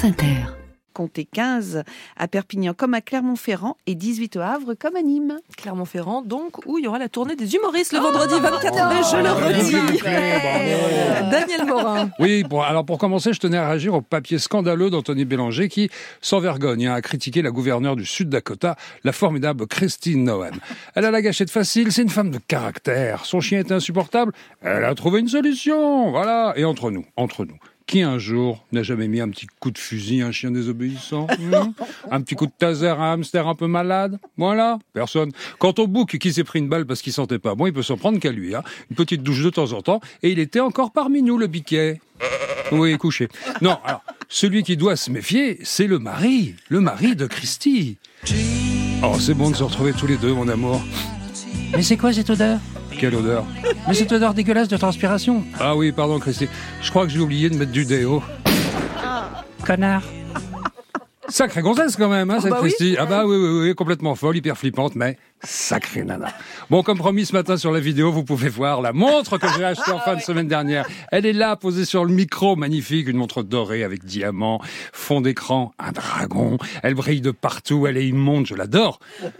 France Inter. Comptez 15 à Perpignan comme à Clermont-Ferrand et 18 au Havre comme à Nîmes. Clermont-Ferrand, donc, où il y aura la tournée des humoristes le vendredi 24 mai, je le redis. Daniel Morin. Oui, alors pour commencer, je tenais à réagir au papier scandaleux d'Anthony Bélanger qui, sans vergogne, a critiqué la gouverneure du Sud-Dakota, la formidable Christine Noem. Elle a la gâchette facile, c'est une femme de caractère. Son chien est insupportable, elle a trouvé une solution, voilà. Et entre nous, qui un jour n'a jamais mis un petit coup de fusil à un chien désobéissant un petit coup de taser à un hamster un peu malade? Voilà, personne. Quant au bouc qui s'est pris une balle parce qu'il sentait pas bon, il peut s'en prendre qu'à lui. Une petite douche de temps en temps, et il était encore parmi nous, le biquet. Oui, couché. Non, alors, celui qui doit se méfier, c'est le mari de Christy. Oh, c'est bon de se retrouver tous les deux, mon amour. Mais c'est quoi cette odeur? Quelle odeur? Mais cette odeur dégueulasse de transpiration. Ah oui, pardon Christy, je crois que j'ai oublié de mettre du déo. Connard. Sacrée gonzesse quand même, cette Christy. Oui. Ah bah oui, complètement folle, hyper flippante, mais sacrée nana. Bon, comme promis ce matin sur la vidéo, vous pouvez voir la montre que j'ai achetée en fin de semaine dernière. Elle est là, posée sur le micro, magnifique, une montre dorée avec diamants, fond d'écran, un dragon. Elle brille de partout, elle est immonde, je l'adore.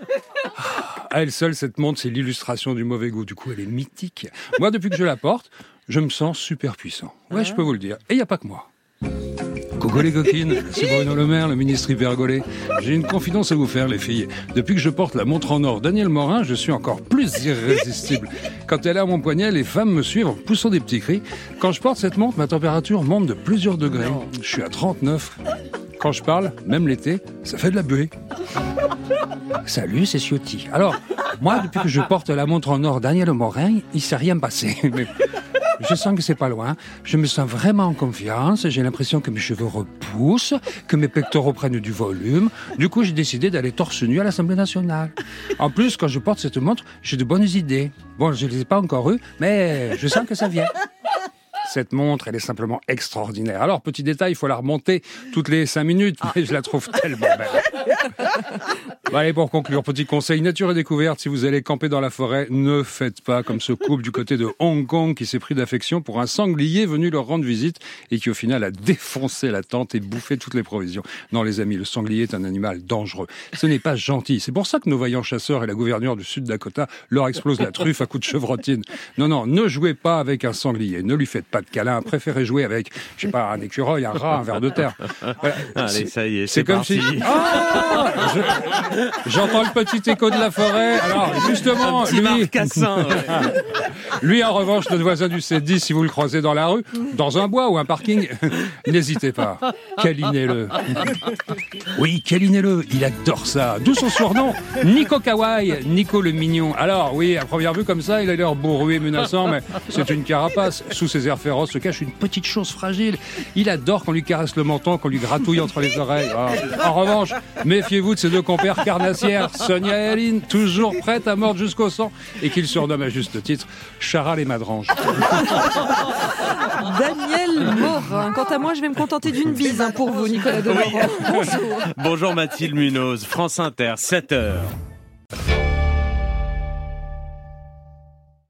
À elle seule, cette montre, c'est l'illustration du mauvais goût. Du coup, elle est mythique. Moi, depuis que je la porte, je me sens super puissant. Ouais, je peux vous le dire. Et il n'y a pas que moi. Coucou les coquines, c'est Bruno Le Maire, le ministre hypergolé. J'ai une confidence à vous faire, les filles. Depuis que je porte la montre en or Daniel Morin, je suis encore plus irrésistible. Quand elle est à mon poignet, les femmes me suivent en poussant des petits cris. Quand je porte cette montre, ma température monte de plusieurs degrés. Je suis à 39. Quand je parle, même l'été, ça fait de la buée. Salut, c'est Ciotti. Alors, moi, depuis que je porte la montre en or Daniel Morin, il s'est rien passé. Mais je sens que c'est pas loin. Je me sens vraiment en confiance. J'ai l'impression que mes cheveux repoussent, que mes pectoraux prennent du volume. Du coup, j'ai décidé d'aller torse nu à l'Assemblée nationale. En plus, quand je porte cette montre, j'ai de bonnes idées. Bon, je les ai pas encore eues, mais je sens que ça vient. Cette montre, elle est simplement extraordinaire. Alors, petit détail, il faut la remonter toutes les 5 minutes, mais je la trouve tellement belle. Bon, allez, pour conclure, petit conseil, nature et découverte, si vous allez camper dans la forêt, ne faites pas comme ce couple du côté de Hong Kong qui s'est pris d'affection pour un sanglier venu leur rendre visite et qui au final a défoncé la tente et bouffé toutes les provisions. Non, les amis, le sanglier est un animal dangereux. Ce n'est pas gentil. C'est pour ça que nos vaillants chasseurs et la gouverneure du Sud-Dakota leur explosent la truffe à coups de chevrotine. Non, ne jouez pas avec un sanglier. Ne lui faites pas de câlin. Préférez jouer avec, je sais pas, un écureuil, un rat, un ver de terre. Voilà. Allez, ça y est, c'est comme parti. si... J'entends le petit écho de la forêt. Alors, justement, lui, en revanche, notre voisin du C10, si vous le croisez dans la rue, dans un bois ou un parking, n'hésitez pas. Câlinez-le. Oui, câlinez-le. Il adore ça. D'où son surnom, Nico Kawaii, Nico le mignon. Alors, oui, à première vue, comme ça, il a l'air bourru et menaçant, mais c'est une carapace. Sous ses airs féroces se cache une petite chose fragile. Il adore qu'on lui caresse le menton, qu'on lui gratouille entre les oreilles. En revanche, méfiez-vous de ses deux compères carnassières, Sonia et Aline, toujours prêtes à mordre jusqu'au sang, et qu'il surnomme à juste titre Charal et Madrange. Daniel Morin. Quant à moi, je vais me contenter d'une bise pour vous, Nicolas Demorand. Bonjour. Bonjour Mathilde Munoz, France Inter, 7h.